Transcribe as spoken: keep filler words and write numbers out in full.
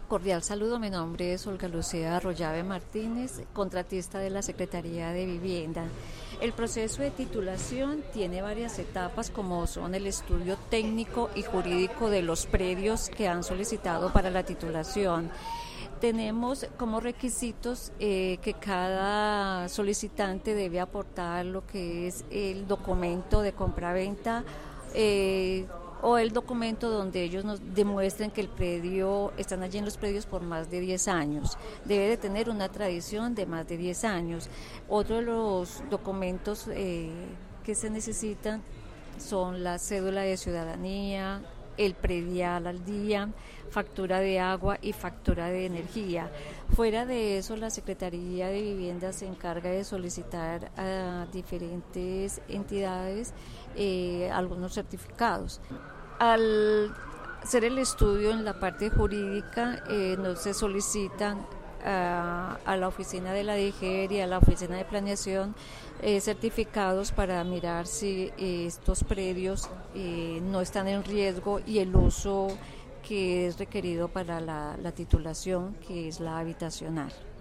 Cordial saludo, mi nombre es Olga Lucía Arroyave Martínez, contratista de la Secretaría de Vivienda. El proceso de titulación tiene varias etapas, como son el estudio técnico y jurídico de los predios que han solicitado para la titulación. Tenemos como requisitos eh, que cada solicitante debe aportar lo que es el documento de compraventa, eh, o el documento donde ellos nos demuestren que el predio, están allí en los predios por más de diez años. Debe de tener una tradición de más de diez años. Otro de los documentos eh, que se necesitan son la cédula de ciudadanía, el predial al día, factura de agua y factura de energía. Fuera de eso, la Secretaría de Vivienda se encarga de solicitar a diferentes entidades eh, algunos certificados. Al hacer el estudio en la parte jurídica, eh, nos se solicitan a, a la oficina de la DIGER y a la oficina de planeación eh, certificados para mirar si eh, estos predios eh, no están en riesgo y el uso que es requerido para la, la titulación, que es la habitacional.